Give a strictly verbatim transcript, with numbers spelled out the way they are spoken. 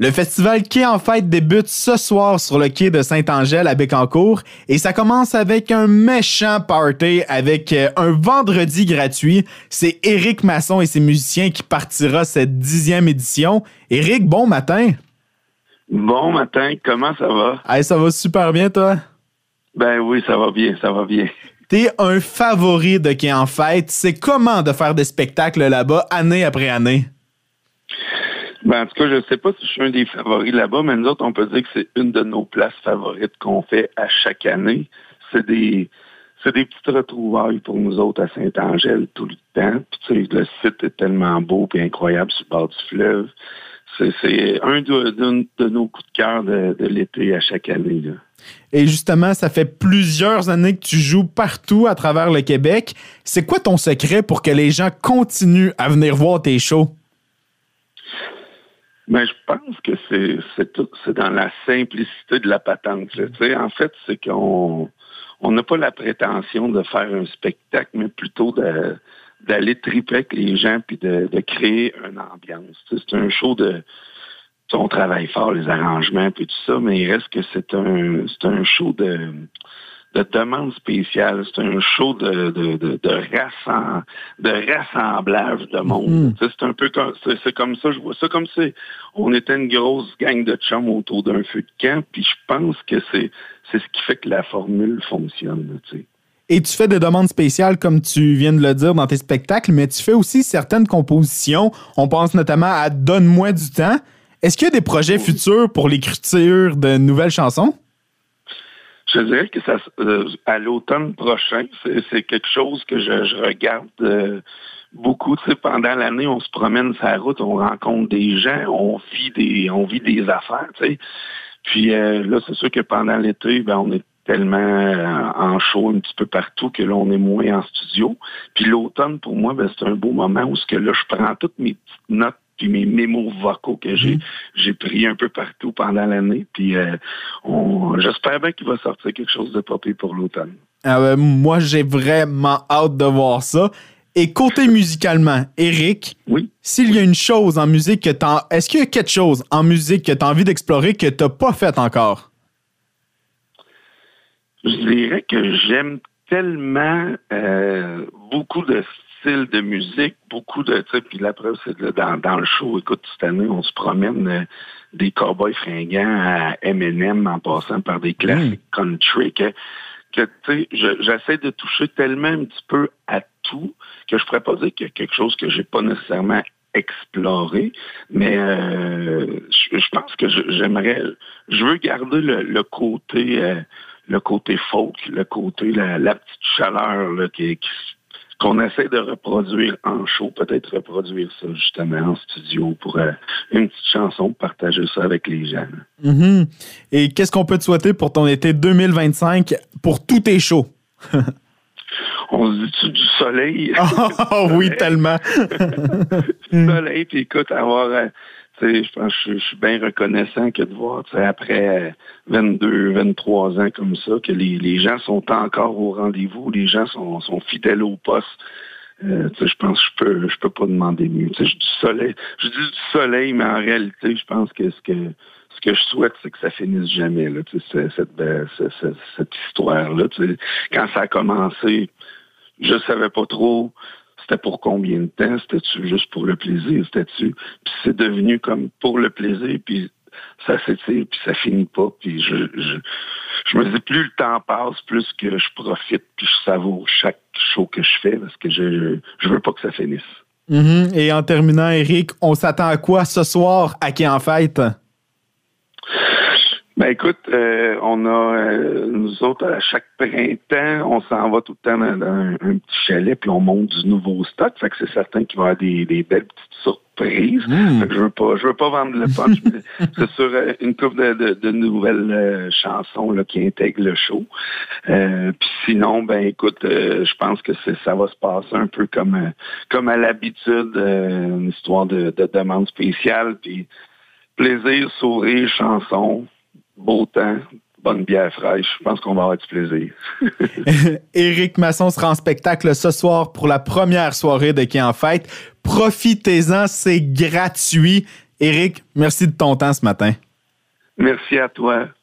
Le festival Quai en Fête débute ce soir sur le quai de Saint-Angèle à Bécancour et ça commence avec un méchant party avec un vendredi gratuit. C'est Éric Masson et ses musiciens qui partira cette dixième édition. Éric, bon matin! Bon matin, comment ça va? Hey, ça va super bien, toi? Ben oui, ça va bien, ça va bien. T'es un favori de Quai en Fête. C'est comment de faire des spectacles là-bas année après année? Ben, en tout cas, je ne sais pas si je suis un des favoris là-bas, mais nous autres, on peut dire que c'est une de nos places favorites qu'on fait à chaque année. C'est des c'est des petites retrouvailles pour nous autres à Saint-Angèle tout le temps. Puis, tu sais, le site est tellement beau et incroyable sur le bord du fleuve. C'est, c'est un de, de, de nos coups de cœur de, de l'été à chaque année, là. Et justement, ça fait plusieurs années que tu joues partout à travers le Québec. C'est quoi ton secret pour que les gens continuent à venir voir tes shows? Ben, je pense que c'est, c'est, tout, c'est dans la simplicité de la patente. Là. Tu sais, en fait, c'est qu'on on n'a pas la prétention de faire un spectacle, mais plutôt de, d'aller triper avec les gens puis de, de créer une ambiance. Tu sais, c'est un show de... On travaille fort, les arrangements puis tout ça, mais il reste que c'est un c'est un show de... de demande spéciale. C'est un show de, de, de, de, rassemb... de rassemblage de monde. Mmh. C'est un peu comme c'est, c'est comme ça, je vois ça comme si on était une grosse gang de chums autour d'un feu de camp, puis je pense que c'est, c'est ce qui fait que la formule fonctionne. Tu sais. Et tu fais des demandes spéciales, comme tu viens de le dire, dans tes spectacles, mais tu fais aussi certaines compositions. On pense notamment à Donne-moi du temps. Est-ce qu'il y a des projets futurs pour l'écriture de nouvelles chansons? Je dirais que ça, euh, à l'automne prochain, c'est, c'est quelque chose que je, je regarde euh, beaucoup. Tu sais, pendant l'année, on se promène sur la route, on rencontre des gens, on vit des, on vit des affaires. Tu sais. Puis euh, là, c'est sûr que pendant l'été, ben, on est tellement euh, en show un petit peu partout que là, on est moins en studio. Puis l'automne, pour moi, ben, c'est un beau moment où ce que là, je prends toutes mes petites notes puis mes mémos vocaux que j'ai, mmh. j'ai pris un peu partout pendant l'année. Puis euh, on, j'espère bien qu'il va sortir quelque chose de popé pour l'automne. Ah ben, moi, j'ai vraiment hâte de voir ça. Et côté musicalement, Éric, oui? S'il y a une chose en musique que t'as... Est-ce qu'il y a quelque chose en musique que tu as envie d'explorer que tu n'as pas fait encore? Je dirais que j'aime tellement euh, beaucoup de style de musique, beaucoup de, tu sais, puis la preuve, c'est que dans, dans le show, écoute, cette année, on se promène euh, des cowboys fringants à Eminem en passant par des classiques mmh. country, que, que tu sais, je, j'essaie de toucher tellement un petit peu à tout que je pourrais pas dire qu'il y a quelque chose que j'ai pas nécessairement exploré, mais euh, je, je pense que je, j'aimerais, je veux garder le, le côté, euh, le côté folk, le côté, la, la petite chaleur là, qui, qui qu'on essaie de reproduire en show, peut-être reproduire ça justement en studio pour euh, une petite chanson, partager ça avec les gens. Mm-hmm. Et qu'est-ce qu'on peut te souhaiter pour ton été deux mille vingt-cinq pour tous tes shows? On se dit-tu du soleil? Oh oui, tellement! Du soleil, puis écoute, avoir... Euh, je pense que je suis bien reconnaissant que de voir après vingt-deux, vingt-trois ans comme ça, que les, les gens sont encore au rendez-vous, les gens sont, sont fidèles au poste. Euh, je pense que je peux je peux pas demander mieux. Je dis du soleil, je dis du soleil, mais en réalité, je pense que ce que ce que je souhaite, c'est que ça finisse jamais, là, cette, cette, cette, cette histoire-là. Quand ça a commencé, je savais pas trop c'était pour combien de temps, c'était-tu juste pour le plaisir, c'était-tu... Puis c'est devenu comme pour le plaisir, puis ça s'étire, puis ça finit pas, puis je, je, je me dis, plus le temps passe, plus que je profite, puis je savoure chaque show que je fais, parce que je, je veux pas que ça finisse. Mm-hmm. Et en terminant, Éric, on s'attend à quoi ce soir à Quai en Fête? Ben écoute, euh, on a, euh, nous autres, à chaque printemps, on s'en va tout le temps dans, dans un, un petit chalet, puis on monte du nouveau stock. Fait que c'est certain qu'il va y avoir des, des belles petites surprises. Mmh. Fait que je veux pas, je veux pas vendre le punch, mais c'est sur euh, une couple de, de, de nouvelles euh, chansons là, qui intègrent le show. Euh, puis sinon, ben écoute, euh, je pense que c'est, ça va se passer un peu comme, euh, comme à l'habitude, euh, une histoire de, de demande spéciale, puis plaisir, sourire, chanson. Beau temps, bonne bière fraîche. Je pense qu'on va avoir du plaisir. Éric Masson sera en spectacle ce soir pour la première soirée de Quai en Fête. Profitez-en, c'est gratuit. Éric, merci de ton temps ce matin. Merci à toi.